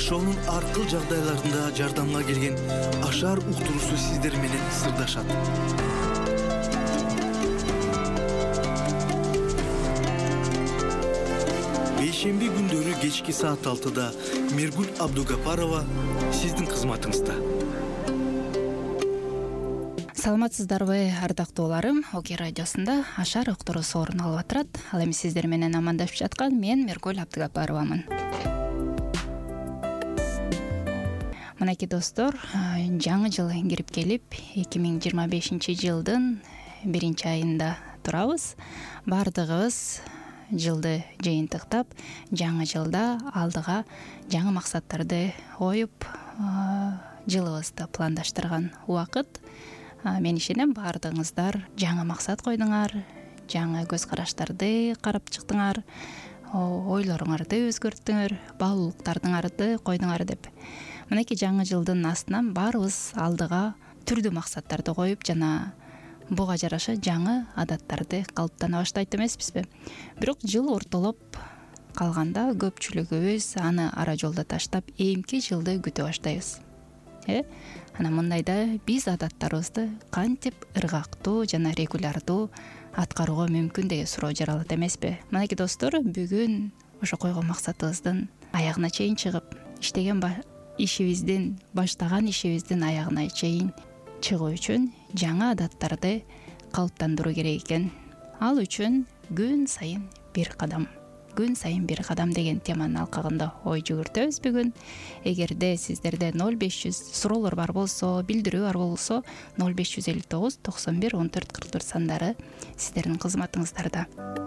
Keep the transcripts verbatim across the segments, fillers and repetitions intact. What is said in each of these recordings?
жашоонун ар кыл жагдайларында жардамга келген Ашар уктуруусу сиздер менен сырдашат. Бейшемби күндөрү кечки саат алтыда Миргүл Абдугапарова сиздин кызматыңызда. Саламатсыздарбы, ардактууларым? Оке радиосунда Ашар уктуруусу орун алып атат. Ал эми сиздер менен амандашып жаткан мен Миргүл Абдугапаровамын. Мынакей достор, жаңы жыл кирип келип, эки миң жыйырма бешинчи жылдын биринчи айында турабыз. Бардыгыбыз жылды жыйынтыктап, жаңы жылда алдыга жаңы максаттарды коюп, жылыбызды пландаштырган убакыт. Мен ишенем, бардыгыңыздар жаңы максат койдуңар, жаңы көз караштарды карап чыктыңар, ойлоруңарды өзгөрттүңөр, баалуулуктарыңарды койдуңар деп. Мынакей жаңы жылдын астынан баарыбыз алдыга түрдүү максаттарды коюп, жана буга жараша жаңы адаттарды калыптана баштайт эмеспизби? Бирок жыл ортолоп калганда көпчүлүгүбүз аны ара жолдо таштап, эмки жылды күтө баштайбыз. Э? Ана мындайда биз адаттарыбызды кантип ыргактуу жана регулярдуу аткарууга мүмкүн деген суроо жаралат эмеспи? Мынакей достор, бүгүн ошо койгон максатыбыздын аягына чейин чыгып, иштеген ишибиздин, баштаган ишибиздин аягына чейин чыгуу үчүн жаңы адаттарды калыптандыруу керек экен. Ал үчүн күн сайын бир кадам, күн сайын бир кадам деген теманын алкагында ой жүгүртөбүз бүгүн. Эгерде сиздерде ноль беш жүз суроолор бар болсо, билдирүү бар болсо, ноль беш жүз элүү тогуз токсон бир он төрт кырк төрт сандары сиздердин кызматыңыздарда.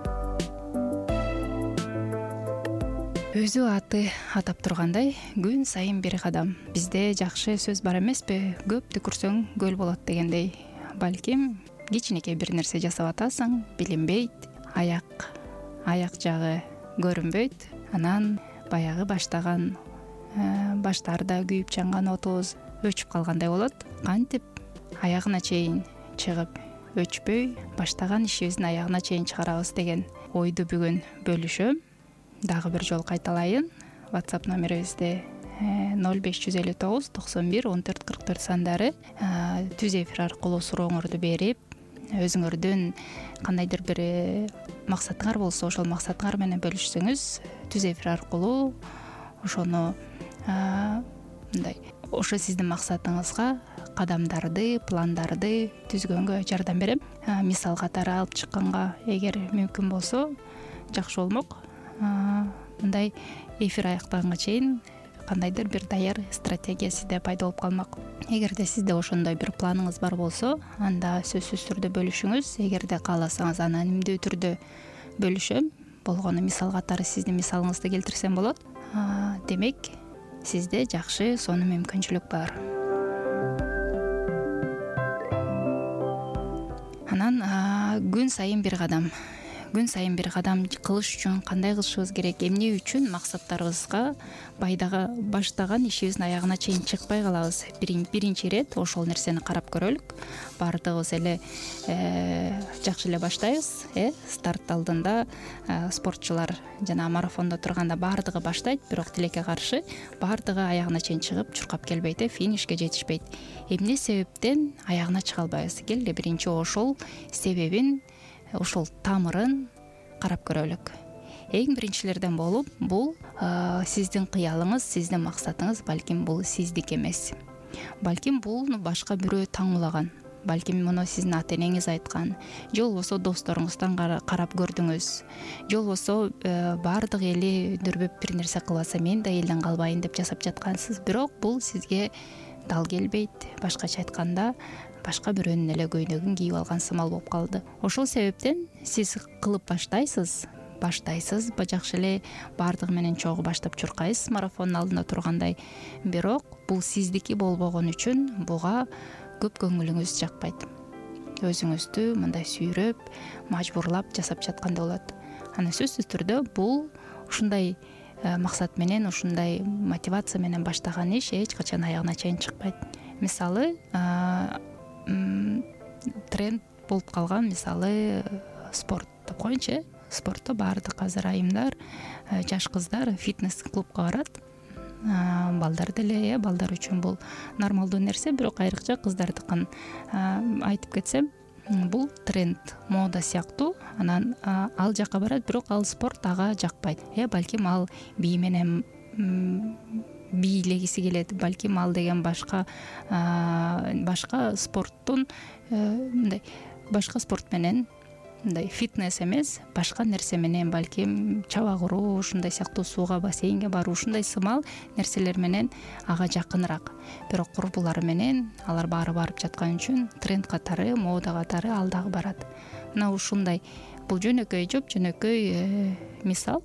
Өзү аты атап тургандай, күн сайын бир кадам. Бизде жакшы сөз бар эмеспи? Көптү көрсөң көл болот дегендей. Балким кичинекей бир нерсе жасап атасың, билинбейт, аяк аяк жагы көрүнбөйт. Анан баягы баштаган баштарда күйүп чанган отубуз өчүп калгандай болот. Кантип аягына чейин чыгып өчпөй, баштаган ишибиздин аягына чейин чыгарабыз деген ойду бүгүн бөлүшөм. Дагы бир жол кайталайын. WhatsApp номерибизде ноль беш жүз элүү тогуз токсон бир он төрт кырк төрт сандары. Түз эфир аркылуу сурооңорду берип, өзүңөрдүн кандайдыр бир максатыңар болсо, ошол максатыңар менен бөлүшсөңүз, түз эфир аркылуу ошону мындай, ошо сиздин максатыңызга кадамдарды, пландарды түзгөнгө жардам берем. Мисал катары алып чыкканга, эгер мүмкүн болсо, жакшы болмок. Мындай эфир аяктаганга чейин кандайдыр бир даяр стратегия сизде пайда болуп калмак. Эгерде сизде ошондой бир планыңыз бар болсо, анда сөзсүз түрдө бөлүшүңүз. Эгерде кааласаңыз, анонимдүү түрдө бөлүшөм. Болгону мисал катары сиздин мисалыңызды келтирсем болот. Демек, сизде жакшы сонун мүмкүнчүлүк бар. Анан күн сайын бир кадам. Күн сайын бир кадам кылыш үчүн кандай кылышыбыз керек? Эмне үчүн максаттарыбызга байдагы баштаган ишибиздин аягына чейин чыкпай калабыз? Биринчи ирет ошол нерсени карап көрөлүк. Бардыгыбыз эле жакшы эле баштайбыз, э? Старт алдында спортчулар жана марафондо турганда бардыгы баштайт, бирок тилекке каршы бардыгы аягына чейин чыгып, чуркап келбейт, э? Финишке жетишпейт. Эмне себептен аягына чыга албайбыз? Келди биринчи ошол себебин, ошол тамырын карап көрөлүк. Эң биринчилерден болуп, бул сиздин кыялыңыз, сиздин максатыңыз, балким бул сиздики эмес. Балким бул башка бирөө таңуулаган. Балким муну сиздин ата-энеңиз айткан. Же болбосо досторуңуздан карап көрдүңүз. Же болбосо бардык эли дүрбөп бир нерсе кылбаса, мен да элден калбайын деп жасап жаткансыз. Бирок бул сизге дал келбейт. Башкача айтканда, башка бирөөнүн эле көйнөгүн кийип алган сымал болуп калды. Ошол себептен сиз кылып баштайсыз, баштайсыз, жакшы эле бардыгы менен чогуу баштап чуркайсыз марафондун алдында тургандай. Бирок бул сиздики болбогон үчүн буга көп көңүлүңүз жакпайт. Өзүңүздү мындай сүйрөп, мажбурлап жасап жаткандай болот. Ана сөзсүз түрдө бул ушундай максат менен, ушундай мотивация менен баштаган иш эч качан аягына чейин чыкпайт. Мисалы, тренд болуп калган, мисалы, спорт деп коеюнчу. Спортто баардык азыр айымдар, жаш кыздар фитнес клубка барат. балдар деле, э балдар үчүн бул нормалдуу нерсе, бирок айрыкча кыздардыкын айтып кетсем, бул тренд, мода сыяктуу. Анан ал жакка барат, бирок ал спорт ага жакпайт. Э балким ал бий менен бийлегиси келет, балким ал деген башка башка спорттун мындай башка спорт менен, мындай фитнес эмес, башка нерсе менен, балким чаба куруу, ушундай сыяктуу сууга, бассейнге баруу, ушундай сымал нерселер менен ага жакыныраак. Бирок курбулары менен алар баары барып жаткан үчүн тренд катары, мода катары ал дагы барат. Мына ушундай, бул жөнөкөй жоп, жөнөкөй мисал.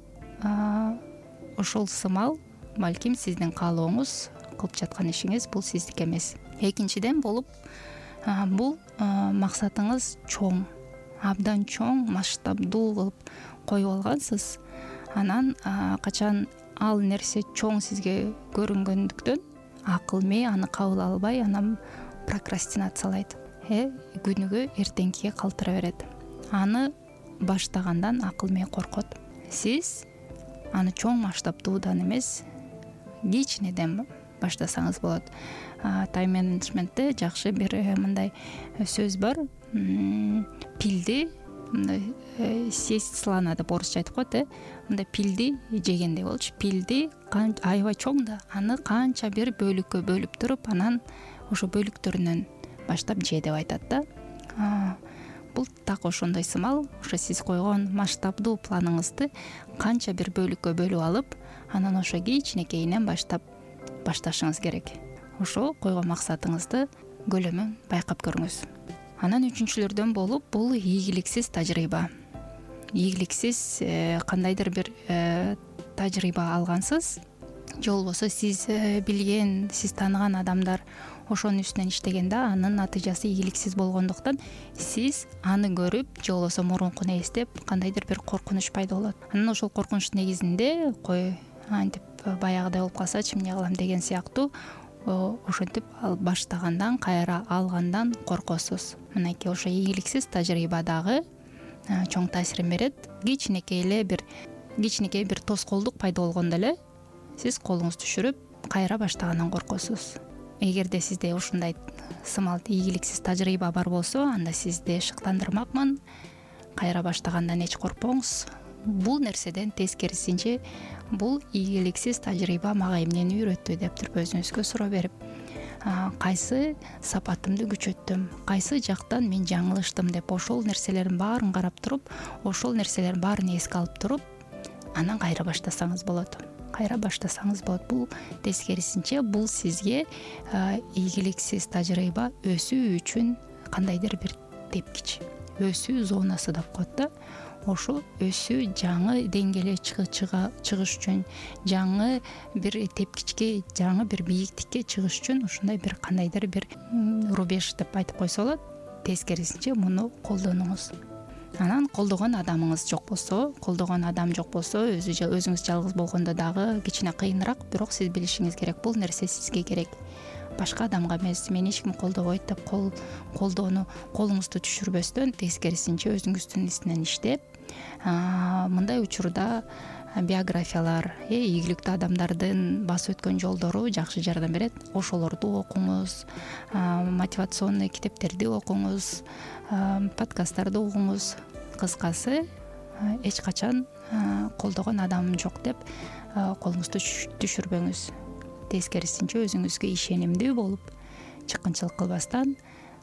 Ошол сымал балким сиздин каалооңуз, кылып жаткан ишиңиз бул сиздики эмес. Экинчиден болуп, бул максатыңыз чоң, абдан чоң, масштабдуу кылып коюп алгансыз. Анан качан ал нерсе чоң сизге көрүнгөндүктөн акыл мээ аны кабыл албай, анан прокрастинациялайт. Э күнүгө эртеңкиге калтыра берет. Аны баштагандан акыл мээ коркот. Сиз аны чоң масштабдуудан эмес, кичинеден баштасаңыз болот. Тайм менеджментте жакшы бир мындай сөз бар. Пилди съесть слона деп орусча айтып коет, э. Мындай пилди жегендей болчу. Пилди аябай чоң да, аны канча бир бөлүккө бөлүп туруп, анан ошо бөлүктөрүнөн баштап же деп айтат да. Бул так ошондой сымал. Ошо сиз койгон масштабдуу планыңызды канча бир бөлүккө бөлүп алып, анан ошо кичинекейинен баштап башташыңыз керек. Ошо койгон максатыңызды көлөмүн байкап көрүңүз. Анан үчүнчүлөрдөн болуп, бул ийгиликсиз тажрыйба. Ийгиликсиз кандайдыр бир тажрыйба алгансыз, же болбосо сиз билген, сиз тааныган адамдар ошонун үстүнөн иштеген да, анын натыйжасы ийгиликсиз болгондуктан сиз аны көрүп, же болбосо мурункуну эстеп, кандайдыр бир коркунуч пайда болот. Анан ошол коркунучтун негизинде кой антип баягыдай болуп калсачы эмне кылам деген сыяктуу ошентип ал баштагандан, кайра алгандан коркосуз. Мынакей ошо ийгиликсиз тажрыйба дагы чоң таасирин берет. Кичинекей эле бир кичинекей бир тоскоолдук пайда болгондо эле сиз колуңузду түшүрүп, кайра баштагандан коркосуз. Эгерде сизде ушундай сымал ийгиликсиз тажрыйба бар болсо, анда сизди шыктандырмакмын. Кайра баштагандан эч коркпоңуз. Бул нерседен тескерисинче, бул ийгиликсиз тажрыйба мага эмнени үйрөттү деп туруп өзүңүзгө суроо берип, кайсы сапатымды күчөттүм, кайсы жактан мен жаңылыштым деп ошол нерселердин баарын карап туруп, ошол нерселердин баарын эске алып туруп, анан кайра баштасаңыз болот. Кайра баштасаңыз болот. Бул тескерисинче, бул сизге ийгиликсиз тажрыйба өсүү үчүн кандайдыр бир тепкич, өсүү зонасы деп коет да. Ошо өсүү жаңы деңгээлге чыгыш үчүн, жаңы бир тепкичке, жаңы бир бийиктикке чыгыш үчүн ушундай бир кандайдыр бир рубеж деп айтып койсо болот. Тескерисинче муну колдонуңуз. Анан колдогон адамыңыз жок болсо, колдогон адам жок болсо, өзү өзүңүз жалгыз болгондо дагы кичине кыйыныраак, бирок сиз билишиңиз керек, бул нерсе сизге керек. Башка адамга эмес, мени эч ким колдобойт деп кол колдоону колуңузду түшүрбөстөн, тескерисинче өзүңүздүн үстүнөн иштеп, мындай учурда биографиялар, ийгиликтүү адамдардын басып өткөн жолдору жакшы жардам берет. Ошолорду окуңуз, мотивационный китептерди окуңуз, подкасттарды угуңуз. Кыскасы, эч качан колдогон адамым жок деп колуңузду түшүрбөңүз. Тескерисинче өзүңүзгө ишенимдүү болуп, чыккынчылык кылбастан,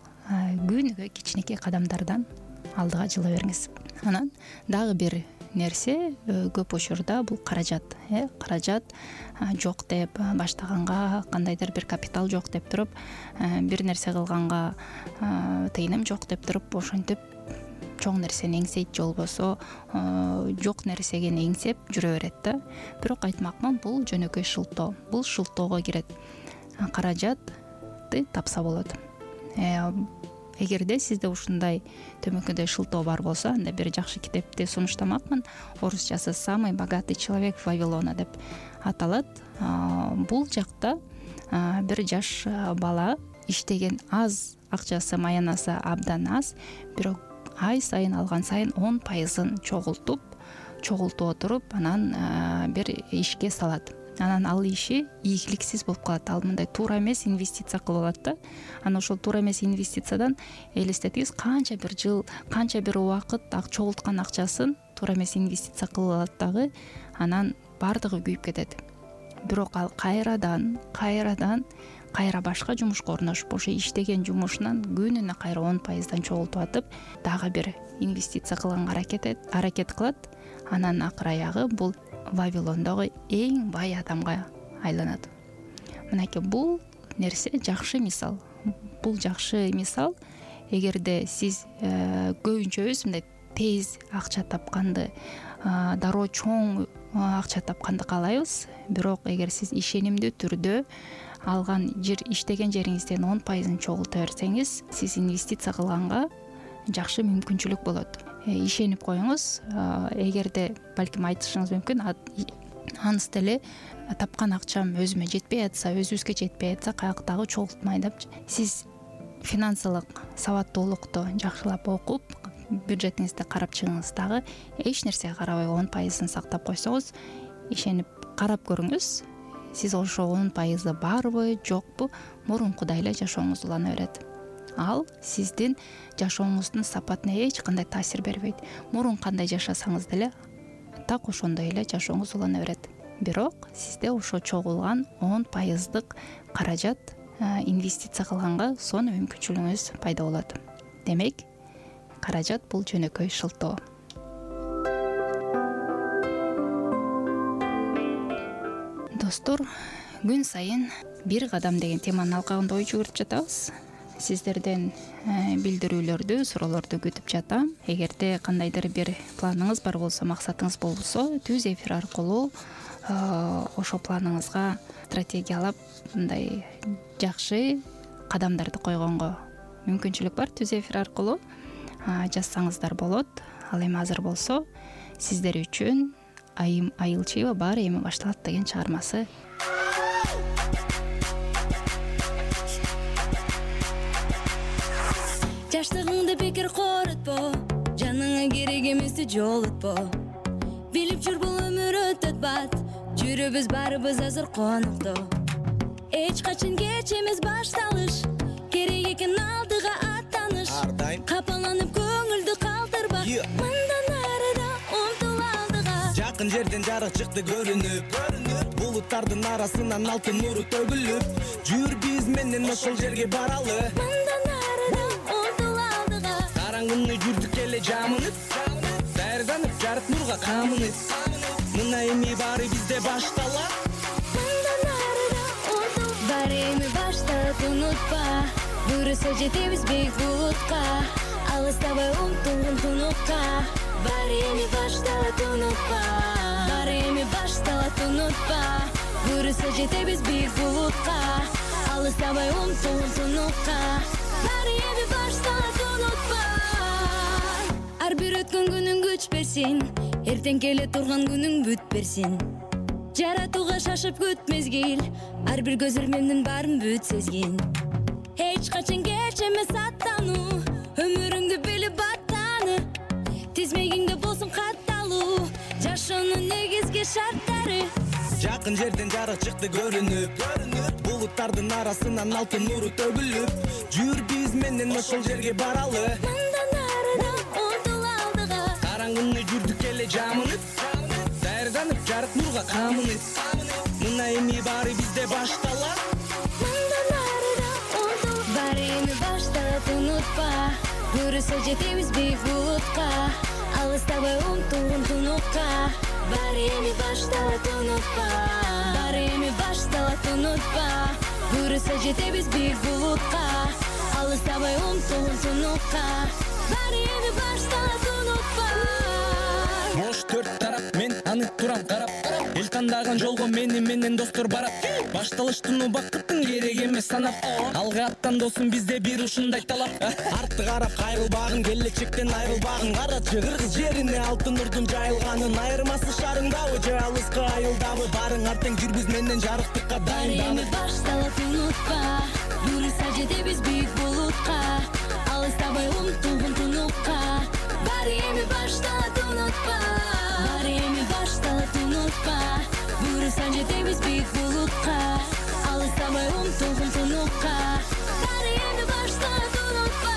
күнүгө кичинекей кадамдардан алдыга жыла бериңиз. Анан дагы бир нерсе, көп учурда бул каражат, э каражат жок деп баштаганга, кандайдыр бир капитал жок деп туруп, бир нерсе кылганга тыйыным жок деп туруп, ошентип чоң нерсени эңсейт, же болбосо жок нерсеге эңсеп жүрө берет да. Бирок айтмакмын, бул жөнөкөй шылтоо. Бул шылтоого кирет. Каражатты тапса болот. Эгерде сизде ушундай төмөнкүдөй шылтоо бар болсо, анда бир жакшы китепти сунуштамакмын. Орусчасы «Самый богатый человек в Вавилоне» деп аталат. Бул жакта бир жаш бала иштеген аз акчасы, маянасы абдан аз, бирок ай сайын алган сайын он пайызын чогултуп, чогултуп отуруп, анан бир ишке салат. анан ал иши ийгиликсиз болуп калат. Ал мындай туура эмес инвестиция кылып алат да. Анан ошол туура эмес инвестициядан элестетиңиз, канча бир жыл, канча бир убакыт чогулткан акчасын туура эмес инвестиция кылып алат дагы, анан баардыгы күйүп кетет. Бирок ал кайрадан кайрадан кайра башка жумушка орношуп, ошо иштеген жумушунан күнүнө кайра он пайыздан чогултуп атып, дагы бир инвестиция кылганга аракет аракет кылат. Анан акыр аягы бул Вавилондогу эң бай адамга айланат. Мынакей бул нерсе жакшы мисал. Бул жакшы мисал. Эгерде сиз көбүнчөбүз мындай тез акча тапканды, дароо чоң акча тапканды каалайбыз. Бирок эгер сиз ишенимдүү түрдө алган жер, иштеген жериңизден он пайызын чогулта берсеңиз, сиз инвестиция кылганга жакшы мүмкүнчүлүк болот. Ишенип коюңуз. Эгерде балким айтышыңыз мүмкүн, анысы деле тапкан акчам өзүмө жетпей атса, өзүбүзгө жетпей атса, каяктагы чогултмай деп, сиз финансылык сабаттуулукту жакшылап окуп, бюджетиңизди карап чыгыңыз, дагы эч нерсеге карабай он пайызын сактап койсоңуз, ишенип карап көрүңүз. Сиз ошо он пайызы барбы, жокпу, мурункудай эле жашооңуз улана берет. Ал сиздин жашооңуздун сапатына эч кандай таасир бербейт. Мурун кандай жашасаңыз деле так ошондой эле жашооңуз улана берет. Бирок сизде ошо чогулган он пайыздык каражат инвестиция кылганга сонун мүмкүнчүлүгүңүз пайда болот. Демек, каражат бул жөнөкөй шылтоо. Достор, күн сайын бир кадам деген теманын алкагында ой жүгүрүп жатабыз. Сиздерден билдирүүлөрдү, суроолорду күтүп жатам. Эгерде кандайдыр бир планыңыз бар болсо, максатыңыз болсо, түз эфир аркылуу ошо планыңызга стратегиялап мындай жакшы кадамдарды койгонго мүмкүнчүлүк бар. Түз эфир аркылуу жазсаңыздар болот. Ал эми азыр болсо сиздер үчүн Айым Айылчиева бар эми башталат деген чыгармасы. Жаштыгыңды бекер корутпо, жаныңа керек эмести жолутпо. Билип жүр бул өмүр өтөт бат, жүрөбүз барыбыз азыр конокто. Эч качан кеч эмес башталыш, керек экен алдыга аттаныш. Капаланып көңүлдү калтырба, мындан арыда умтул алдыга. Жакын жерден жарык чыкты көрүнүп, булуттардын арасынан алтын нуру төгүлүп, жүр биз менен ошол жерге баралы. Караңгыны жүрдүк эле жамынып, даярданып жарык нурга камынып. Мына эми баары бизде башталат. Мындан арыда умтул, баары эми башталат, унутпа. Буйруса жетебиз бейик булутка, алыстабай умтулгун тунукка. Баары эми башталат, унутпа. Баары эми башталат, унутпа. Буйруса жетебиз бейик булутка, алыстабай умтулгун тунукка. Баары эми башталат, унутпа. Ар бир өткөн күнүң күч берсин, эртең келе турган күнүң бүт берсин. Жаратууга шашып күт мезгил, ар бир көз ирмемдин баарын бүт сезгин. Эч качан кеч эмес аттануу, өмүрүңдү билип аттаны. Тизмегиңде болсун катталуу, жашоонун негизги шарттары. Жакын жерден жарык чыкты көрүнүп, булуттардын арасынан алтын нуру төгүлүп, жүр биз менен ошол жерге баралы. Мындан арыда умтул алдыга, караңгыны жүрдүк эле жамынып, даярданып жарык нурга камынып. Мына эми баары бизде башталат. Мындан арыда умтул, баары эми башталат, унутпа. Буйруса жетебиз бейик булутка, алыстабай умтулгун тунукка. Баары эми башталат, унутпа. Баары эми башталат, унутпа. Буйруса жетебиз бийик булутка, алыстабай умтулгун тунукка. Баары эми башталат, унутпа. Бош төрт тарап, мен аны турам карап, эл тандаган жолго мени менен достор барат. Башталыштын убакыттын керек эмес санап, алга аттан досум бизде бир ушундай талап. Артты карап кайрылбагын, келечектен айрылбагын, карачы кыргыз жерине алтын нурдун жайылганын. Айырмасы шарыңдабы же алыска айылдабы, барың артең жүрбүз менен жарыктыкка дайынданып. Баары эми башталат, унутпа. Буйруса жетебиз бийик булутка, алыстабай умтулгун тунукка. Баары эми башталат, унутпа. Баары эми башталат, унутпа. буйруксан жетебиз бийик булутка, алыстабай умтулгун тунукка, баары эми башталат унутпа.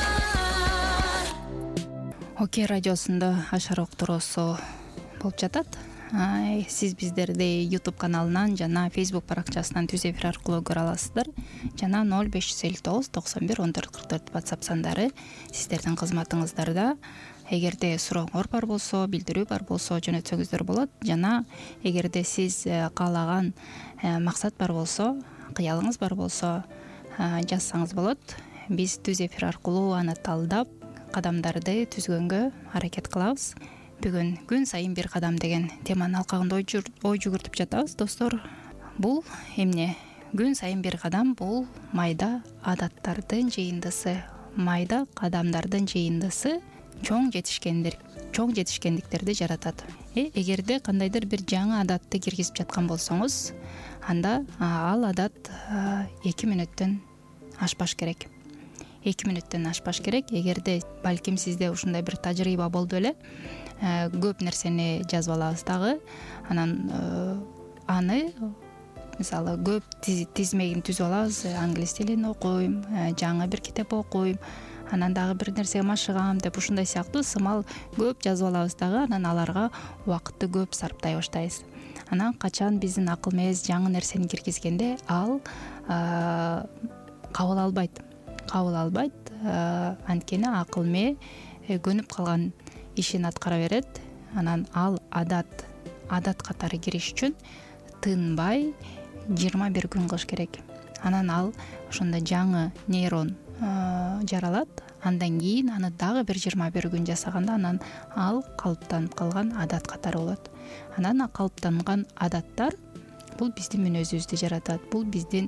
Окей радиосунда Ашар уктуруусу болуп жатат. Сиз биздерди YouTube каналынан жана Facebook баракчасынан түз эфир аркылуу көрө аласыздар. Жана ноль беш жүз элүү тогуз токсон бир он төрт кырк төрт WhatsApp сандары сиздердин кызматыңыздарда. Эгерде сурооңор бар болсо, билдирүү бар болсо жөнөтсөңүздөр болот. Жана эгерде сиз каалаган максат бар болсо, кыялыңыз бар болсо жазсаңыз болот. Биз түз эфир аркылуу аны талдап, кадамдарды түзгөнгө аракет кылабыз. Бүгүн күн сайын бир кадам деген теманын алкагында ой жүгүртүп жатабыз, достор. Бул эмне? Күн сайын бир кадам бул майда адаттардын жыйындысы, майда кадамдардын жыйындысы чоң жетишкендик, чоң жетишкендиктерди жаратат. Э, эгерде кандайдыр бир жаңы адатты киргизип жаткан болсоңуз, анда ал адат эки мүнөттөн ашпаш керек. эки мүнөттөн ашпаш керек. Эгерде балким сизде ушундай бир тажрыйба болду эле, көп нерсени жазып алабыз дагы, анан аны мисалы көп тизмегин түзүп алабыз. Англис тилин окуйм, жаңы бир китеп окуйм, анан дагы бир нерсеге машыгам деп ушундай сыяктуу сымал көп жазып алабыз дагы, анан аларга убакытты көп сарптай баштайбыз. Анан качан биздин акыл мээз жаңы нерсени киргизгенде ал кабыл албайт. кабыл албайт, анткени акыл мээ көнүп калган ишин аткара берет. Анан ал адат адат катары кириш үчүн тынбай жыйырма бир күн кылыш керек. Анан ал ошондо жаңы нейрон жаралат. Андан кийин аны дагы бир жыйырма бир күн жасаганда анан ал калыптанып калган адат катары болот. Анан калыптанган адаттар бул биздин мүнөзүбүздү жаратат. Бул биздин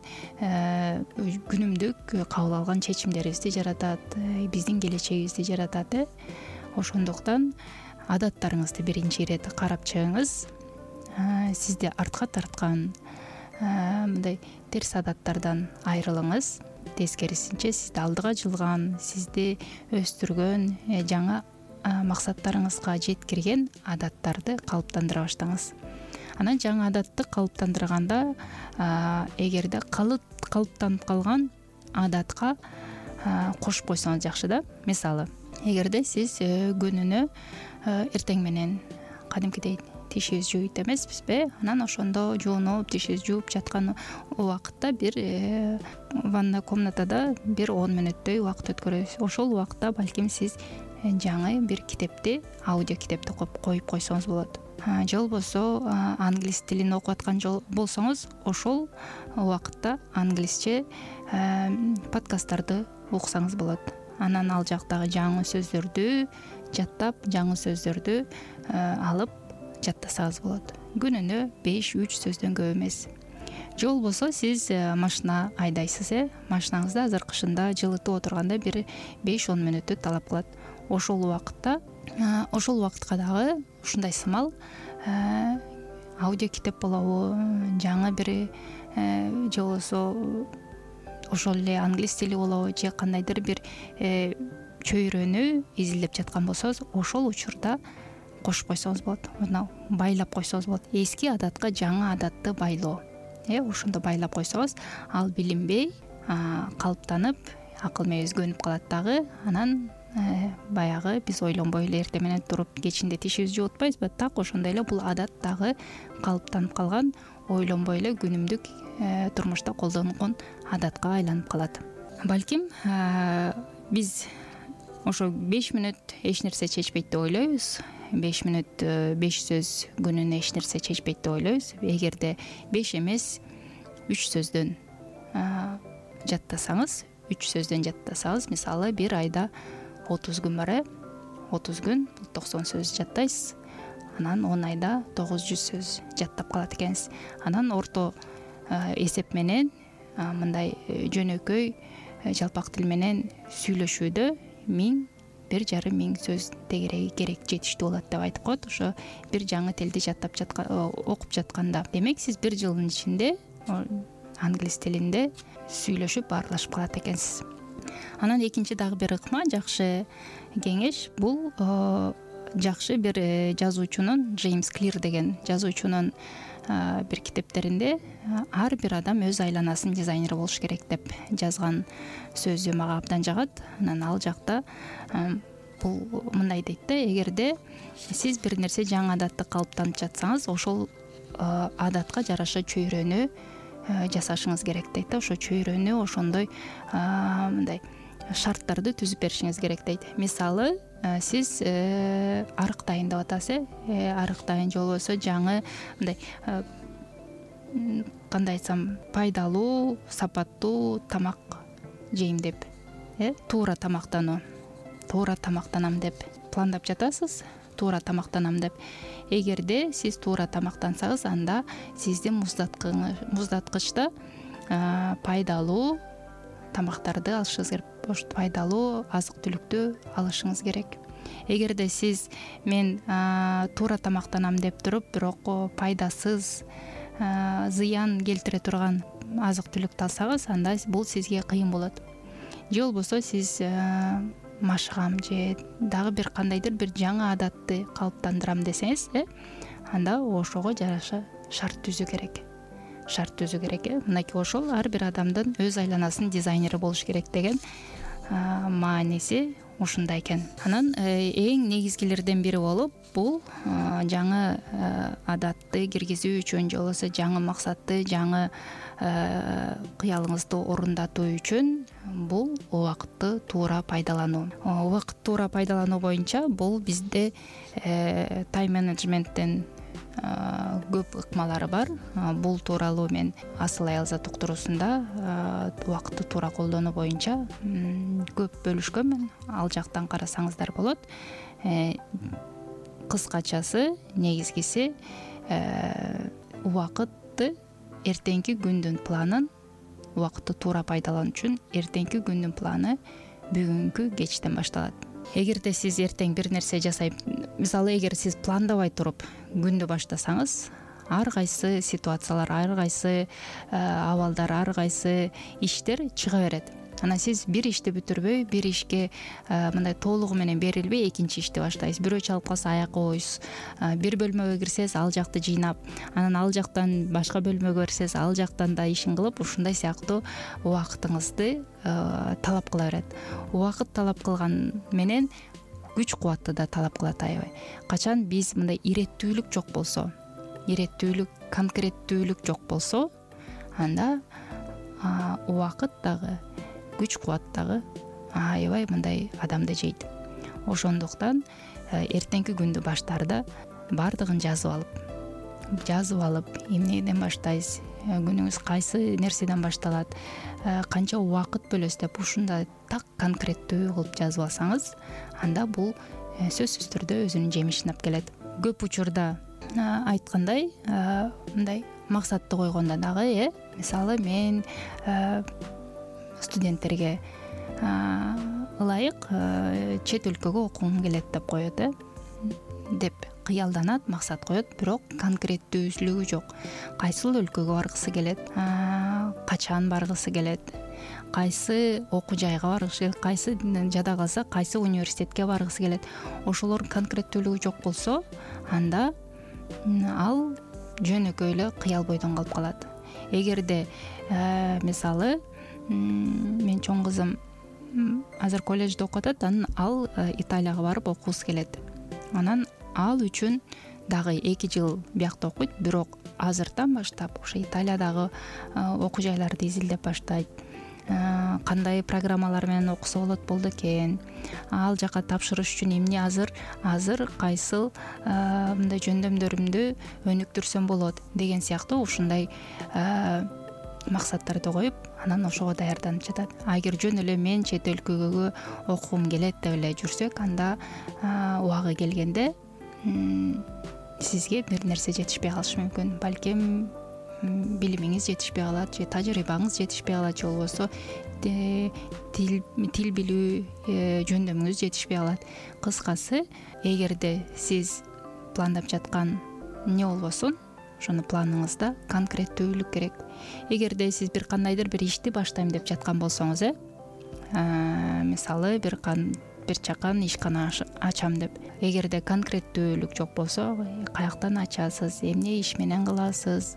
күнүмдүк кабыл алган чечимдерибизди жаратат, биздин келечегибизди жаратат. Э ошондуктан адаттарыңызды биринчи ирет карап чыгыңыз. Сизди артка тарткан мындай терс адаттардан айрылыңыз. Тескерисинче сизди алдыга жылган, сизди өстүргөн, жаңа максаттарыңызга жеткирген адаттарды калыптандыра баштаңыз. Анан жаңы адатты калыптандырганда, эгерде калыптанып калган адатка кошуп койсоңуз жакшы да. Мисалы, эгерде сиз күнүнө эртең менен кадимкидей тишибиз жууйт эмеспизби? Анан ошондо жуунуп, тишибиз жууп жаткан убакытта бир ванна комнатада бир он мүнөттөй убакыт өткөрөбүз. Ошол убакытта балким сиз жаңы бир китепти, аудио китепти коюп койсоңуз болот. Же болбосо англис тилин окуп аткан болсоңуз, ошол убакытта англисче подкасттарды уксаңыз болот. Анан ал жактагы жаңы сөздөрдү жаттап, жаңы сөздөрдү алып жаттасаңыз болот. Күнүнө беш үч сөздөн көп эмес. Же болбосо сиз машина айдайсыз, э, машинаңызда азыр кышында жылытып отурганда бир беш он мүнөттү талап кылат. Ошол убакытта, ошол убакытка дагы ушундай сымал аудио китеп болобу, жаңы бир же болбосо ошол эле англис тили болобу, же кандайдыр бир чөйрөнү изилдеп жаткан болсоңуз, ошол учурда кошуп койсоңуз болот. Мына байлап койсоңуз болот. Эски адатка жаңы адатты байлоо. Э, ошондо байлап койсоңуз, ал билинбей калыптанып, акыл мээбиз көнүп калат дагы. Анан баягы биз ойлонбой эле эртең менен туруп кечинде тишибизди жууп атпайбызбы? Так ошондой эле бул адат дагы калыптанып калган, ойлонбой эле күнүмдүк турмушта колдонгон адатка айланып калат. Балким биз ошо беш мүнөт эч нерсе чечпейт деп ойлойбуз. беш мүнөт беш сөз күнүнө эч нерсе чечпейт деп ойлойбуз. Эгерде беш эмес үч сөздөн жаттасаңыз, үч сөздөн жаттасаңыз, мисалы бир айда отуз күн бар, э отуз күн бул токсон сөз жаттайсыз. Анан он айда тогуз жүз сөз жаттап калат экенсиз. Анан орто эсеп менен мындай жөнөкөй жалпак тил менен сүйлөшүүдө миң бир жарым миң сөз тегереги керек, жетиштүү болот деп айтып коет. Ошо бир жаңы тилди жаттап жаткан, окуп жатканда. Демек сиз бир жылдын ичинде англис тилинде сүйлөшүп баарлашып калат экенсиз. Анан экинчи дагы бир ыкма, жакшы кеңеш бул жакшы бир жазуучунун, Джеймс Клир деген жазуучунун бир китептеринде ар бир адам өз айланасынын дизайнери болуш керек деп жазган сөзү мага абдан жагат. Анан ал жакта бул мындай дейт да, эгерде сиз бир нерсе жаңы адатты калыптанып жатсаңыз, ошол адатка жараша чөйрөнү жасашыңыз керек дейт да. Ошо чөйрөнү ошондой мындай шарттарды түзүп беришиңиз керек дейт. Мисалы, сиз арык дайындап атасыз, арык дайын же болбосо жаңы мындай кандай айтсам, пайдалуу, сапаттуу тамак жейм деп, туура тамактануу, туура тамактанам деп пландап жатасыз, туура тамактанам деп. Эгерде сиз туура тамактансаңыз, анда сиздин муздаткычта пайдалуу тамактарды алышыңыз керек, пайдалуу азык түлүктү алышыңыз керек. Эгерде сиз мен туура тамактанам деп туруп, бирок пайдасыз, зыян келтире турган азык түлүктү алсаңыз, анда бул сизге кыйын болот. Же болбосо сиз машыгам же дагы бир кандайдыр бир жаңы адатты калыптандырам десеңиз, анда ошого жараша шарт түзүү керек. Шарт түзүү керек. Мынакей ошол ар бир адамдын өз айланасынын дизайнери болуш керек деген мааниси ушундай экен. Анан эң негизгилерден бири болуп, бул жаңы адатты киргизүү үчүн же болбосо жаңы максатты, жаңы кыялыңызды орундатуу үчүн бул убакытты туура пайдалануу. Убакытты туура пайдалануу боюнча бул бизде тайм менеджменттен көп ыкмалары бар. Бул тууралуу мен Асыл Аялзат уктуруусунда убакытты туура колдонуу боюнча көп бөлүшкөнмүн. Ал жактан карасаңыздар болот. Кыскачасы, негизгиси убакытты эртеңки күндүн планын, убакытты туура пайдалануу үчүн эртеңки күндүн планы бүгүнкү кечтен башталат. Эгерде сиз эртең бир нерсе жасайм, мисалы, эгер сиз пландабай туруп күндү баштасаңыз, ар кайсы ситуациялар, ар кайсы абалдар, ар кайсы иштер чыга берет. Анан сиз бир ишти бүтүрбөй, бир ишке мындай толугу менен берилбей экинчи ишти баштайсыз. Бирөө чалып калса аяка коюсуз. Бир бөлмөгө кирсеңиз, ал жакты жыйнап, анан ал жактан башка бөлмөгө кирсеңиз, ал жактан да ишин кылып, ушундай сыяктуу убактыңызды талап кыла берет. Убакыт талап кылган менен күч кубатты да талап кылат аябай. Качан биз мындай иреттүүлүк жок болсо, иреттүүлүк, конкреттүүлүк жок болсо, анда убакыт дагы, күч кубат дагы аябай мындай адамды жейт. Ошондуктан эртеңки күндү баштаарда бардыгын жазып алып, жазып алып, эмнеден баштайсыз, күнүңүз кайсы нерседен башталат, канча убакыт бөлөсүз деп ушундай так конкреттүү кылып жазып алсаңыз, анда бул сөзсүз түрдө өзүнүн жемишин алып келет. Көп учурда айткандай, мындай максатты койгондо дагы, мисалы, мен студенттерге ылайык чет өлкөгө окугум келет деп коет, деп кыялданат, максат коет, бирок конкреттүүлүгү жок. Кайсыл өлкөгө баргысы келет, качан баргысы келет, кайсы окуу жайга баргысы келет, кайсы жада калса кайсы университетке баргысы келет. Ошолордун конкреттүүлүгү жок болсо, анда ал жөнөкөй эле кыял бойдон калып калат. Эгерде мисалы, мен чоң кызым азыр колледжде окуп атат, анан ал Италияга барып окуусу келет. Анан ал үчүн дагы эки жыл биякта окуйт, бирок азыртан баштап ошо Италиядагы окуу жайларды изилдеп баштайт. Кандай программалар менен окуса болот болду экен, ал жака тапшырыш үчүн эмне азыр азыр кайсыл мындай жөндөмдөрүмдү өнүктүрсөм болот деген сыяктуу ушундай максаттарды коюп, анан ошого даярданып жатат. Агер жөн эле мен чет өлкөгө окугум келет деп эле жүрсөк, анда убагы келгенде сизге бир нерсе жетишпей калышы мүмкүн. Балким билимиңиз жетишпей калат, же тажрыйбаңыз жетишпей калат, же болбосо тил билүү жөндөмүңүз жетишпей калат. Кыскасы, эгерде сиз пландап жаткан эмне болбосун, ошону планыңызда конкреттүүлүк керек. Эгерде сиз бир кандайдыр бир ишти баштайм деп жаткан болсоңуз, мисалы, бир бир чакан ишкана ачам деп. Эгерде конкреттүүлүк жок болсо, каяктан ачасыз, эмне иш менен кыласыз,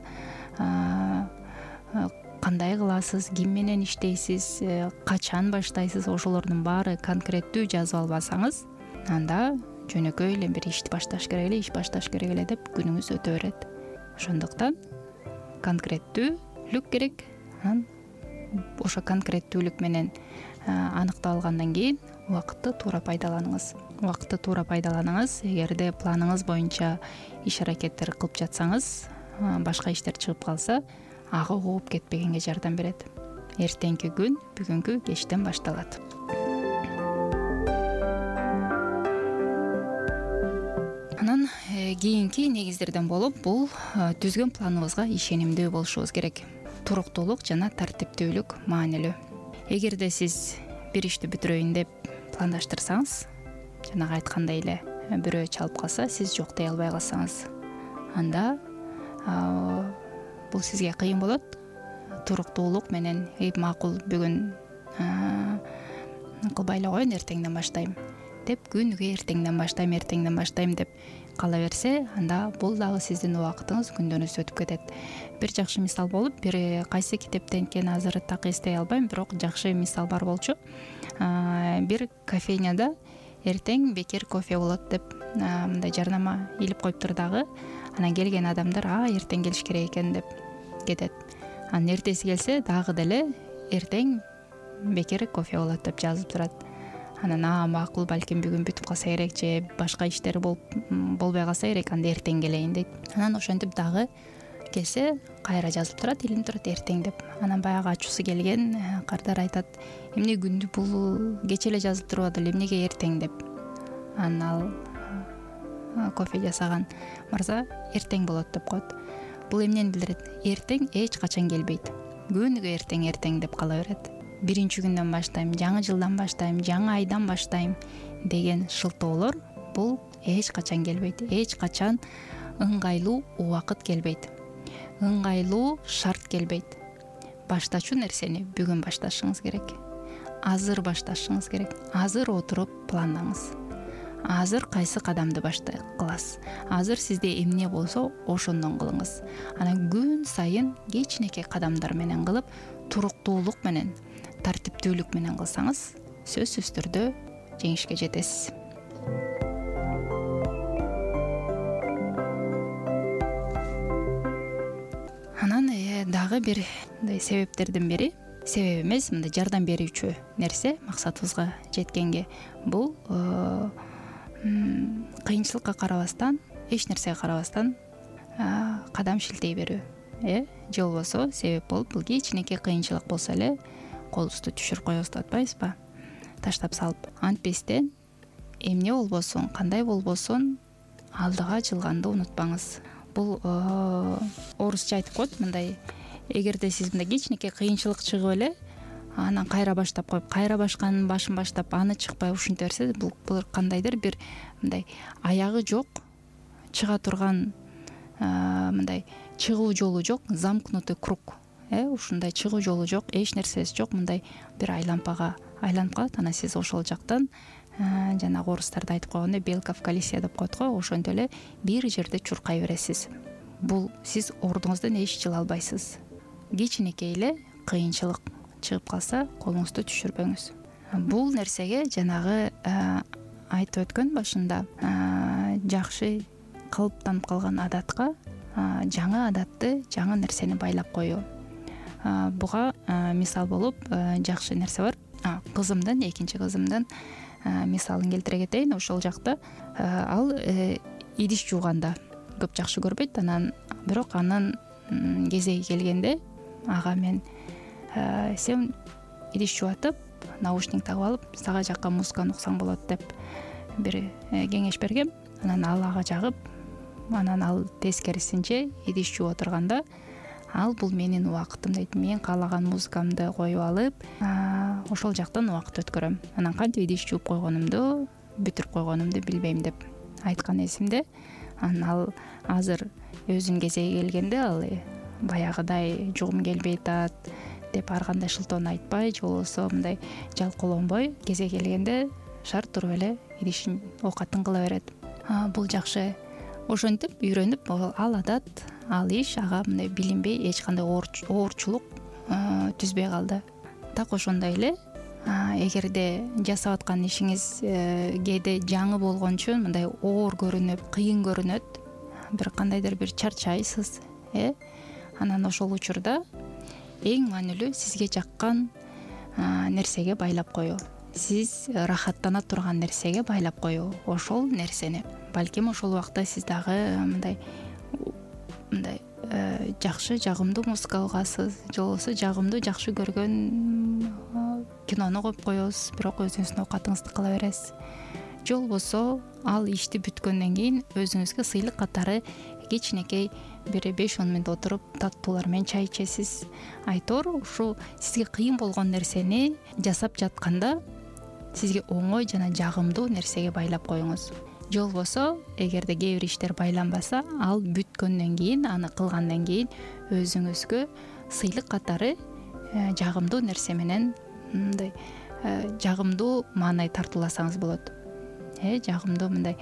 кандай кыласыз, ким менен иштейсиз, качан баштайсыз, ошолордун баары конкреттүү жазып албасаңыз, анда жөнөкөй эле бир ишти башташ керек эле, иш башташ керек эле деп күнүңүз өтө берет. Ошондуктан конкреттүүлүк керек. Ошо конкреттүүлүк менен аныкталгандан кийин убакытты туура пайдаланыңыз. Убакытты туура пайдаланыңыз. Эгерде планыңыз боюнча иш аракеттер кылып жатсаңыз, башка иштер чыгып калса, ага ууп кетпегенге жардам берет. Эртеңки күн бүгүнкү кечтен башталат. Анан кийинки негиздерден болуп, бул түзгөн планыбызга ишенимдүү болушубуз керек. Туруктуулук жана тартиптүүлүк маанилүү. Эгерде сиз бир ишти бүтүрөйүн деп пландаштырсаңыз, жанагы айткандай эле бирөө чалып калса, сиз жок дей албай калсаңыз, анда бул сизге кыйын болот. Туруктуулук менен макул бүгүн кылбай эле коеюн, эртеңден баштайм деп, күнүгө эртеңден баштайм, эртеңден баштайм деп кала берсе, анда бул дагы сиздин убактыңыз, күндөрүңүз өтүп кетет. Бир жакшы мисал болуп, бир кайсы китептен экенин азыр так эстей албайм, бирок жакшы мисал бар болчу. Бир кофейняда эртең бекер кофе болот деп мындай жарнама илип коюптур дагы. Анан келген адамдар, а эртең келиш керек экен деп кетет. Анан эртеси келсе, дагы деле эртең бекер кофе болот деп жазып турат. Анан а макул, балким бүгүн бүтүп калса керек, же башка иштер болуп болбой калса керек, анда эртең келейин дейт. Анан ошентип дагы келсе, кайра жазылып турат, илинип турат эртең деп. Анан баягы ачуусу келген кардар айтат, эмне күндү бул кече эле жазылып турбады эле, эмнеге эртең деп. Анан ал кофе жасаган мырза эртең болот деп коет. Бул эмнени билдирет? Эртең эч качан келбейт. Күнүгө эртең эртең деп кала берет. Биринчи күндөн баштайм, жаңы жылдан баштайм, жаңы айдан баштайм деген шылтоолор бул эч качан келбейт. Эч качан ыңгайлуу убакыт келбейт. Ыңгайлуу шарт келбейт. Баштачу нерсени бүгүн башташыңыз керек. Азыр башташыңыз керек. Азыр отуруп пландаңыз. Азыр кайсы кадамды баштай кыласыз. Азыр сизде эмне болсо, ошондон кылыңыз. Анан күн сайын кичинекей кадамдар менен кылып, туруктуулук менен, тартиптүүлүк менен кылсаңыз, сөзсүз түрдө жеңишке жетесиз. Анан дагы бир мындай себептердин бири, себеп эмес, мындай жардам берүүчү нерсе максатыбызга жеткенге, бул кыйынчылыкка карабастан, эч нерсеге карабастан кадам шилтей берүү, э же болбосо себеп болуп, бул кичинекей кыйынчылык болсо эле колубузду түшүрүп коебуз деп атпайбызбы? Таштап салып, антпестен эмне болбосун, кандай болбосун, алдыга жылганды унутпаңыз. Бул орусча айтып коет, мындай, эгерде сиз мындай кичинекей кыйынчылык чыгып эле, анан кайра баштап коюп, кайра башканын башын баштап, аны чыкпай ушинте берсе, бул кандайдыр бир мындай аягы жок, чыга турган мындай чыгуу жолу жок, замкнутый круг. Э, ушундай чыгуу жолу жок, эч нерсеси жок, мындай бир айлампага айланып калат. Анан сиз ошол жактан жанагы орустарда айтып койгондой, белка в колесе деп коет го, ошентип эле бир жерде чуркай бересиз. Бул сиз ордуңуздан эч жыла албайсыз. Кичинекей эле кыйынчылык чыгып калса, колуңузду түшүрбөңүз. Бул нерсеге жанагы айтып өткөн башында, жакшы калыптанып калган адатка жаңы адатты, жаңы нерсени байлап коюу. Буга мисал болуп жакшы нерсе бар. Кызымдын, экинчи кызымдын мисалын келтире кетейин. Ошол жакта ал идиш жууганда көп жакшы көрбөйт. Анан бирок анын кезеги келгенде ага мен сен идиш жуатып, наушник тагып алып, сага жакка музыканы уксаң болот деп бир кеңеш бергем. Анан ал ага жагып, анан ал тескерисинче идиш жууп отурганда, ал бул менин убакытым дейт. Мен каалаган музыкамды коюп алып, ошол жактан убакыт өткөрөм. Анан кантип идиш жууп койгонумду, бүтүрүп койгонумду билбейм деп айткан эсимде. Анан ал азыр өзүнүн кезеги келгенде, ал баягыдай жугум келбей атат деп ар кандай шылтоону айтпай, же болбосо мындай жалкоолонбой, кезеги келгенде шарт туруп эле идишин оокатын кыла берет. Бул жакшы. Ошентип үйрөнүп ал адат, ал иш ага мындай билинбей эч кандай оорчулук түзбөй калды. Так ошондой эле эгерде жасап аткан ишиңиз кээде жаңы болгон үчүн мындай оор көрүнүп, кыйын көрүнөт, бир кандайдыр бир чарчайсыз, э анан ошол учурда эң маанилүү сизге жаккан нерсеге байлап коюу, сиз рахаттана турган нерсеге байлап коюу. Ошол нерсени балким ошол убакта сиз дагы мындай мындай жакшы, жагымдуу музыка угасыз, же болбосо жагымдуу, жакшы көргөн кинону коюп коесуз, бирок өзүңүздүн оокатыңызды кыла бересиз. Же болбосо ал ишти бүткөндөн кийин өзүңүзгө сыйлык катары кичинекей бир беш он мүнөт отуруп таттуулар менен чай ичесиз. Айтор ушу сизге кыйын болгон нерсени жасап жатканда сизге оңой жана жагымдуу нерсеге байлап коюңуз. Же болбосо эгерде кээ бир иштер байланбаса, ал бүткөндөн кийин, аны кылгандан кийин өзүңүзгө сыйлык катары жагымдуу нерсе менен мындай жагымдуу маанай тартууласаңыз болот. Э жагымдуу мындай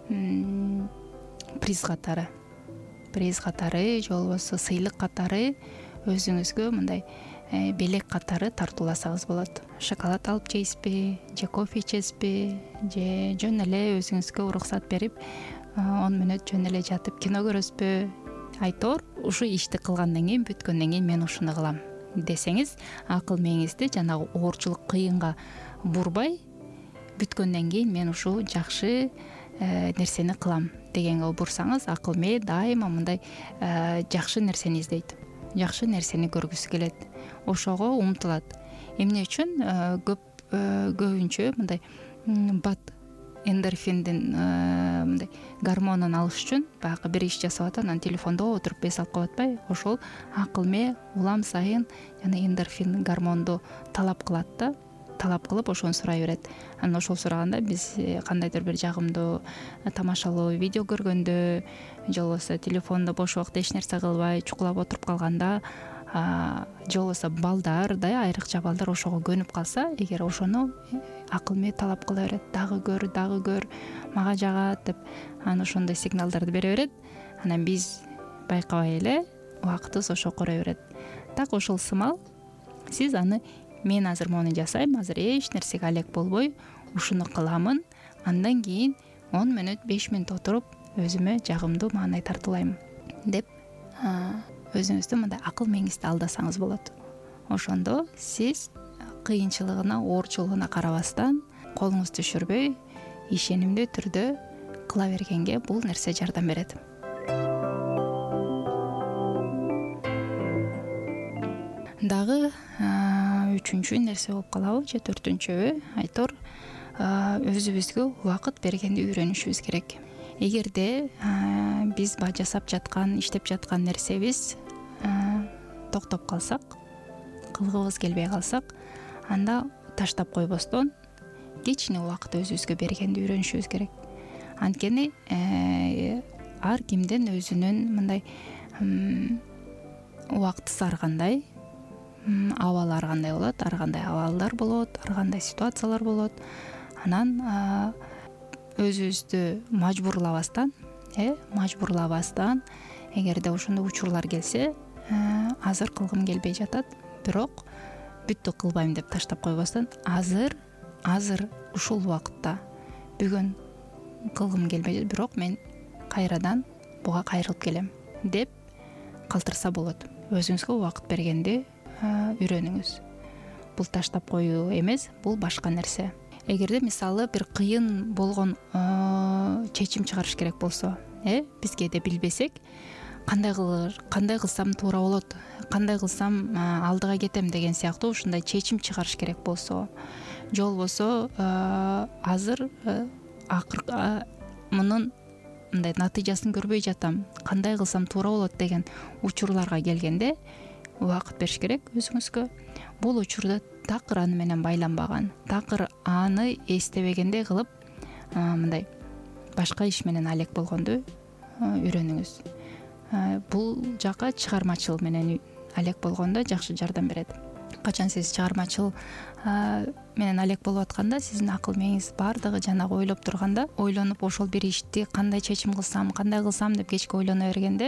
приз катары, приз катары же болбосо сыйлык катары өзүңүзгө мындай белек катары тартууласаңыз болот. Шоколад алып жейсизби, же кофе ичесизби, же жөн эле өзүңүзгө уруксат берип он мүнөт жөн эле жатып кино көрөсүзбү? Айтор ушу ишти кылгандан кийин, бүткөндөн кийин мен ушуну кылам десеңиз, акыл мээңизди жанагы оорчулук кыйынга бурбай, бүткөндөн кийин мен ушу жакшы нерсени кылам дегенге бурсаңыз, акыл мээ дайыма мындай жакшы нерсени издейт, жакшы нерсени көргүсү келет, ошого умтулат. Эмне үчүн көп көбүнчө мындай бат эндорфиндин мындай гормонун алыш үчүн баягы бир иш жасап атат, анан телефондо отуруп бес алып коюп атпайбы? Ошол акыл мээ улам сайын жана эндорфин гормонду талап кылат да, талап кылып ошону сурай берет. Анан ошол сураганда биз кандайдыр бир жагымдуу тамашалуу видео көргөндө, же болбосо телефондо бош убакта эч нерсе кылбай чукулап отуруп калганда, же болбосо балдар да, айрыкча балдар ошого көнүп калса, эгер ошону акыл мээ талап кыла берет, дагы көр, дагы көр, мага жагат деп, анан ошондой сигналдарды бере берет. Анан биз байкабай эле убактыбыз ошо корой берет. Так ошол сымал сиз аны мен азыр мону жасайм, азыр эч нерсеге алек болбой ушуну кыламын, андан кийин он мүнөт, беш мүнөт отуруп өзүмө жагымдуу маанай тартуулайм деп өзүңүздү мындай акыл мээңизди алдасаңыз болот. Ошондо сиз кыйынчылыгына, оорчулугуна карабастан, колуңузду түшүрбөй, ишенимдүү түрдө кыла бергенге бул нерсе жардам берет. Дагы үчүнчү нерсе болуп калабы, же төртүнчүбү? Айтор өзүбүзгө убакыт бергенди үйрөнүшүбүз керек. Эгерде биз ба жасап жаткан, иштеп жаткан нерсебиз токтоп калсак, кылгыбыз келбей калсак, анда таштап койбостон кичине убакыт өзүбүзгө бергенди үйрөнүшүбүз керек. Анткени ар кимдин өзүнүн мындай убактысы ар кандай, абалы ар кандай болот, ар кандай абалдар болот, ар кандай ситуациялар болот. Анан өзүбүздү мажбурлабастан, э, мажбурлабастан, эгерде ошондой учурлар келсе, азыр кылгым келбей жатат, бирок бүттү кылбайм деп таштап койбостон, азыр, азыр ушул убакытта бүгүн кылгым келбей, бирок мен кайрадан буга кайрылып келем деп калтырса болот. Өзүңүзгө убакыт бергенди үйрөнүңүз. Бул таштап коюу эмес, бул башка нерсе. Эгерде мисалы бир кыйын болгон чечим чыгарыш керек болсо, э, биз кээде билбесек, кандай кылыр, кандай кылсам туура болот, кандай кылсам алдыга кетем деген сыяктуу ушундай чечим чыгарыш керек болсо, же болбосо азыр акыр мунун мындай натыйжасын көрбөй жатам, кандай кылсам туура болот деген учурларга келгенде убакыт бериш керек өзүңүзгө. Бул учурда такыр аны менен байланбаган, такыр аны эстебегендей кылып, мындай башка иш менен алек болгонду үйрөнүңүз. Бул жака чыгармачылык менен алек болгондо жакшы жардам берет. качан сиз чыгармачыл менен алек болуп атканда сиздин акыл мээңиз баардыгы жанагы ойлоп турганда, ойлонуп ошол бир ишти кандай чечим кылсам, кандай кылсам деп кечке ойлоно бергенде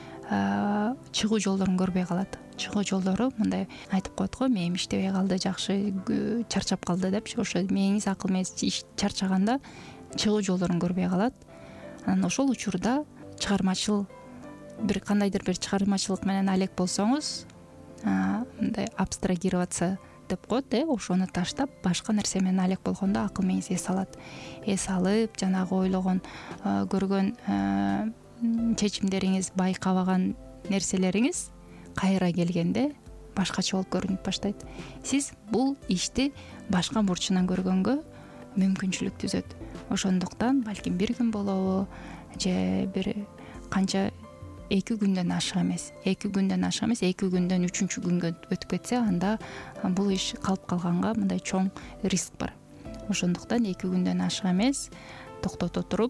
чыгуу жолдорун көрбөй калат. Чыгуу жолдору мындай айтып коет го, мээм иштебей калды, жакшы чарчап калды депчи. Ошо мээңиз, акыл мээңиз чарчаганда чыгуу жолдорун көрбөй калат. Анан ошол учурда чыгармачыл бир кандайдыр бир чыгармачылык менен алек болсоңуз, мындай абстрагироваться деп коет, э, ошону таштап башка нерсе менен алек болгондо акыл мээңиз эс алат. Эс алып, жанагы ойлогон, көргөн чечимдериңиз, байкабаган нерселериңиз кайра келгенде башкача болуп көрүнүп баштайт. Сиз бул ишти башка бурчунан көргөнгө мүмкүнчүлүк түзөт. Ошондуктан балким бир күн болобу же бир канча эки күндөн ашык эмес, эки күндөн ашык эмес, эки күндөн үчүнчү күнгө өтүп кетсе, анда бул иш калып калганга мындай чоң риск бар. Ошондуктан эки күндөн ашык эмес, токтото туруп,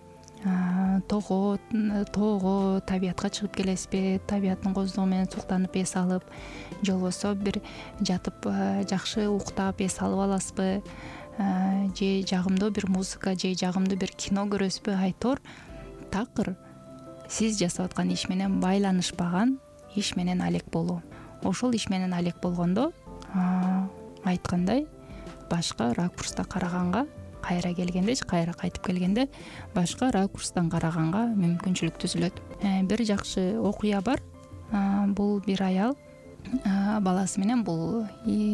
тоого, тоого, табиятка чыгып келесизби, табияттын коздугу менен суктанып эс алып, же болбосо бир жатып жакшы уктап эс алып аласызбы, же жагымдуу бир музыка, же жагымдуу бир кино көрөсүзбү, айтор такыр сиз жасап аткан иш менен байланышпаган иш менен алек болуу. Ошол иш менен алек болгондо айткандай башка ракурста караганга, кайра келгенде, кайра кайтып келгенде башка ракурстан караганга мүмкүнчүлүк түзүлөт. Бир жакшы окуя бар. Бул бир аял баласы менен, бул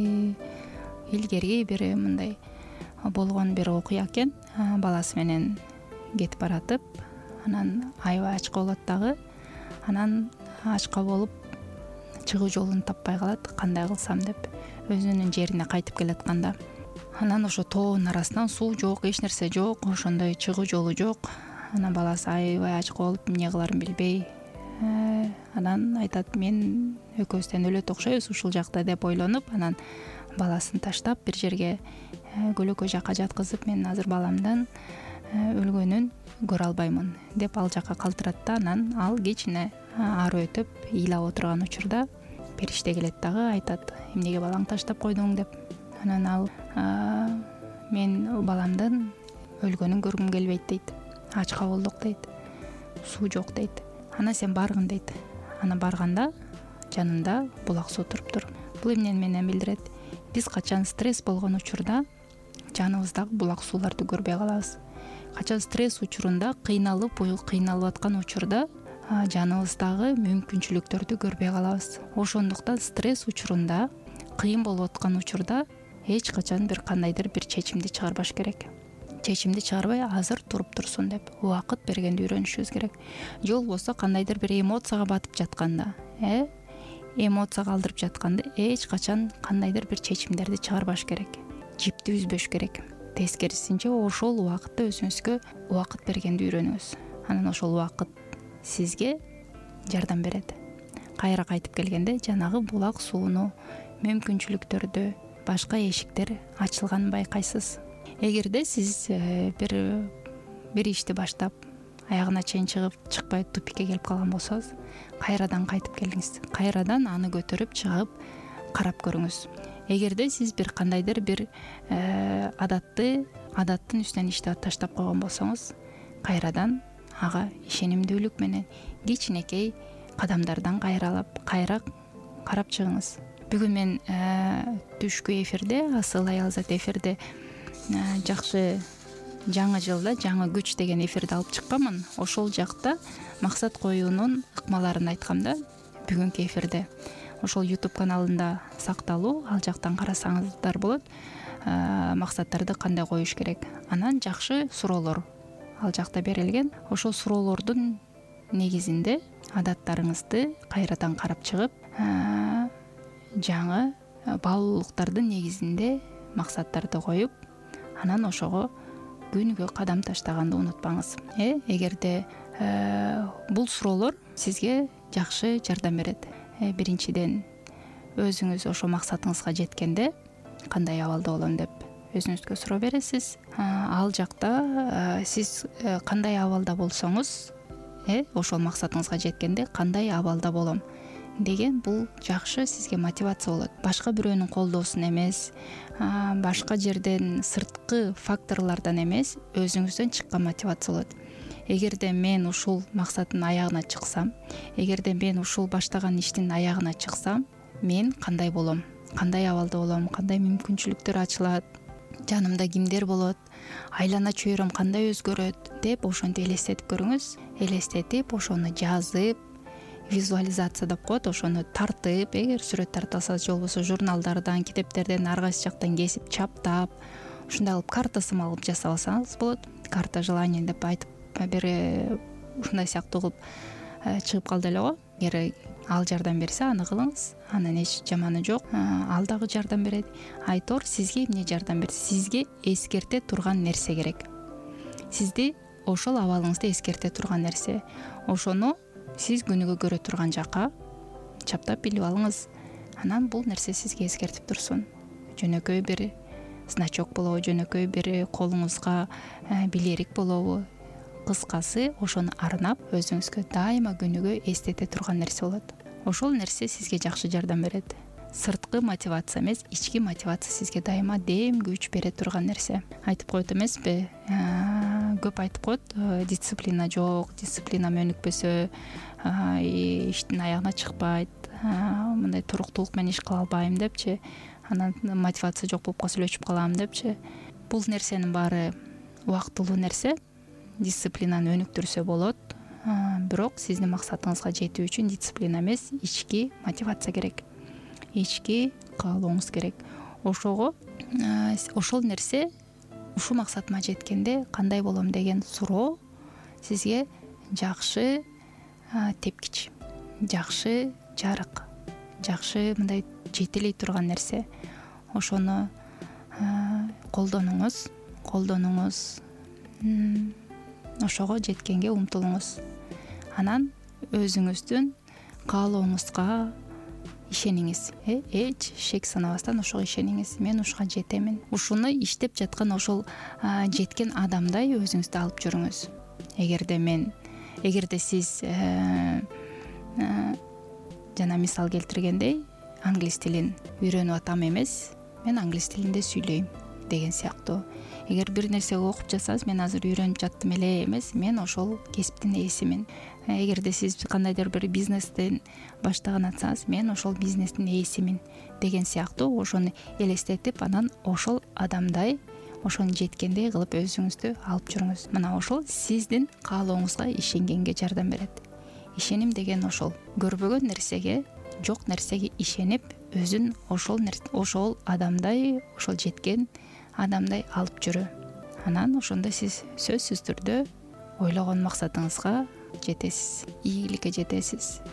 илгерки бир мындай болгон бир окуя экен. Баласы менен кетип баратып, анан аябай ачка болот дагы. Анан ачка болуп чыгуу жолун таппай калат, кандай кылсам деп, өзүнүн жерине кайтып келатканда. Анан ошо тоонун арасынан суу жок, эч нерсе жок, ошондой чыгуу жолу жок. Анан баласы аябай ачка болуп, эмне кыларын билбей, анан айтат, мен экөөбүздөн өлөт окшойбуз ушул жакта деп ойлонуп, анан баласын таштап бир жерге көлөкө жакка жаткызып, мен азыр баламдан өлгөнүн көрө албаймын деп ал жакка калтырат да, анан ал кичине ары өтүп ыйлап отурган учурда периште келет дагы, айтат, эмнеге балаң таштап койдуң деп. Анан ал мен баламдын өлгөнүн көргүм келбейт дейт, ачка болдук дейт, суу жок дейт. Анан сен баргын дейт. Анан барганда жанында булак суу туруптур. Бул эмнени менен билдирет? Биз качан стресс болгон учурда жаныбыздагы булак сууларды көрбөй калабыз. Качан стресс учурунда кыйналып, кыйналып аткан учурда жаныбыздагы мүмкүнчүлүктөрдү көрбөй калабыз. Ошондуктан стресс учурунда, кыйын болуп аткан учурда эч качан бир кандайдыр бир чечимди чыгарбаш керек. Чечимди чыгарбай азыр туруп турсун деп убакыт бергенди үйрөнүшүбүз керек. Же болбосо кандайдыр бир эмоцияга батып жатканда, э, эмоцияга алдырып жатканда эч качан кандайдыр бир чечимдерди чыгарбаш керек. Жипти үзбөш керек. Тескерисинче ошол убакытта өзүңүзгө убакыт бергенди үйрөнүңүз. Анан ошол убакыт сизге жардам берет. Кайра кайтып келгенде жанагы булак сууну, мүмкүнчүлүктөрдү, башка эшиктер ачылганын байкайсыз. Эгерде сиз бир бир ишти баштап аягына чейин чыгып, чыкпай тупикке келип калган болсоңуз, кайрадан кайтып келиңиз. Кайрадан аны көтөрүп чыгып карап көрүңүз. Эгерде сиз бир кандайдыр бир адатты, адаттын үстүнөн ишти таштап койгон болсоңуз, кайрадан ага ишенимдүүлүк менен кичинекей кадамдардан кайралап, кайра карап чыгыңыз. Бүгүн мен түшкү эфирде, Асыл Аялзат эфирде жакшы жаңы жылда жаңы күч деген эфирди алып чыкканмын. Ошол жакта максат коюунун ыкмаларын айткам да, бүгүнкү эфирде. Ошол YouTube каналында сакталуу, ал жактан карасаңыздар болот. Максаттарды кандай коюш керек. Анан жакшы суроолор ал жакта берилген. Ошол суроолордун негизинде адаттарыңызды кайрадан карап чыгып, жаңы баалуулуктардын негизинде максаттарды коюп, анан ошого күнгө кадам таштаганды унутпаңыз. Э, эгерде бул суроолор сизге жакшы жардам берет. Биринчиден, өзүңүз ошо максатыңызга жеткенде кандай абалда болом деп өзүңүзгө суроо бересиз. Ал жакта сиз кандай абалда болсоңуз, э, ошол максатыңызга жеткенде кандай абалда болом, деген бул жакшы сизге мотивация болот. Башка бирөөнүн колдоосун эмес, башка жерден сырткы факторлордон эмес, өзүңүздөн чыккан мотивация болот. Эгерде мен ушул максаттын аягына чыксам, эгерде мен ушул баштаган иштин аягына чыксам, мен кандай болом, кандай абалда болом, кандай мүмкүнчүлүктөр ачылат, жанымда кимдер болот, айлана чөйрөм кандай өзгөрөт деп ошентип элестетип көрүңүз. Элестетип, ошону жазып, визуализация деп коет, ошону тартып, эгер сүрөт тарта алсаңыз, же болбосо журналдардан, китептерден ар кайсы жактан кесип, чаптап, ушундай кылып карта сымалып жасап алсаңыз болот. Карта желаний деп айтып бир ушундай сыяктуу кылып чыгып калды эле го. Эгер ал жардам берсе, аны кылыңыз, анын эч жаманы жок. Ал дагы жардам берет. Айтор сизге эмне жардам берет? Сизге эскерте турган нерсе керек. Сизди ошол абалыңызды эскерте турган нерсе. Ошону сиз күнүгө көрө турган жака чаптап билип алыңыз. Анан бул нерсе сизге эскертип турсун. Жөнөкөй бир значок болобу, жөнөкөй бир колуңузга билерик болобу. Кыскасы, ошону арнап өзүңүзгө дайыма күнүгө эстете турган нерсе болот. Ошол нерсе сизге жакшы жардам берет. Сырткы мотивация эмес, ички мотивация сизге дайыма дем күч бере турган нерсе. Айтып коет эмеспи? Көп айтып коет, дисциплина жок, дисциплина өнүкпөсө иштин аягына чыкпайт, мындай туруктуулук менен иш кыла албайм депчи, анан мотивация жок болуп калса өчүп калам депчи. Бул нерсенин баары убактылуу нерсе. Дисциплинаны өнүктүрсө болот, бирок сиздин максатыңызга жетүү үчүн дисциплина эмес, ички мотивация керек. Ички каалооңуз керек. Ошого ошол нерсе ушул максатыма жеткенде кандай болом деген суроо сизге жакшы тепкич, жакшы жарык, жакшы мындай жетелей турган нерсе. Ошону колдонуңуз, колдонуңуз, ошого жеткенге умтулуңуз. Анан өзүңүздүн каалооңузга ишениңиз. Эч шек санабастан ошого ишениңиз. Мен ушуга жетемин. Ушуну иштеп жаткан ошол жеткен адамдай өзүңүздү алып жүрүңүз. Эгерде мен, эгерде сиз жана мисал келтиргендей, англис тилин үйрөнүп атам эмес, мен англис тилинде сүйлөйм деген сыяктуу. Эгер бир нерсе окуп жатсаңыз, мен азыр үйрөнүп жаттым эле эмес, мен ошол кесиптин ээсимин. Эгерде сиз кандайдыр бир бизнестен баштаган атсаңыз, мен ошол бизнестин ээсимин деген сыяктуу ошону элестетип, анан ошол адамдай, ошону жеткендей кылып өзүңүздү алып жүрүңүз. Мына ошол сиздин каалооңузга ишенгенге жардам берет. Ишеним деген ошол. Көрбөгөн нерсеге, жок нерсеге ишенип, өзүн ошол ошол адамдай, ошол жеткен адамдай алып жүрүү. Анан ошондо сиз сөзсүз түрдө ойлогон максатыңызга жетесиз, ийгиликке жетесиз.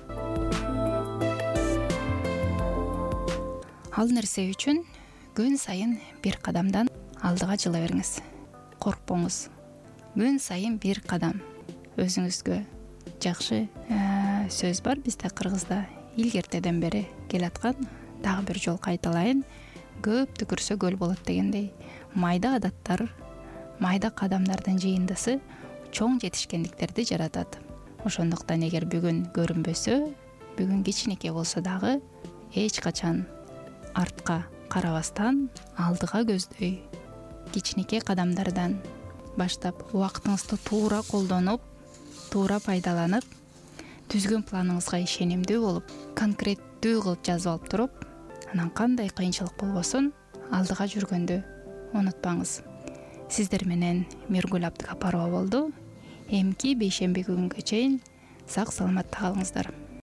Ал нерсе үчүн күн сайын бир кадамдан алдыга жыла бериңиз. Коркпоңуз. Күн сайын бир кадам. Өзүңүзгө жакшы сөз бар бизде кыргызда, илгертеден бери келаткан, дагы бир жолу кайталайын. Көп түкүрсө көл болот дегендей. Майда адаттар, майда кадамдардын жыйындысы чоң жетишкендиктерди жаратат. Ошондуктан эгер бүгүн көрүнбөсө, бүгүн кичинекей болсо дагы эч качан артка карабастан, алдыга көздөй кичинекей кадамдардан баштап убактыңызды туура колдонуп, туура пайдаланып, түзгөн планыңызга ишенимдүү болуп, конкреттүү кылып жазып алып туруп, анан кандай кыйынчылык болбосун, алдыга жүргөндү унутпаңыз. Сиздер менен Миргүл Абдыкапарова болду. Эмки бейшемби күнгө чейин сак саламатта калыңыздар.